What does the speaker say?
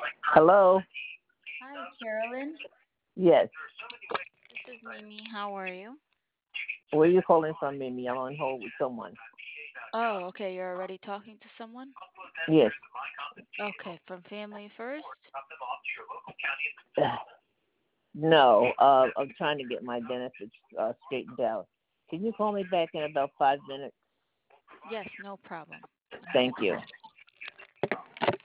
Hello? Hi, Carolyn. Yes. This is Mimi. How are you? Where are you calling from, Mimi? I'm on hold with someone. Oh, okay. You're already talking to someone? Yes. Okay, from Family First? No, I'm trying to get my benefits straightened out. Can you call me back in about 5 minutes? Yes, no problem. Thank you.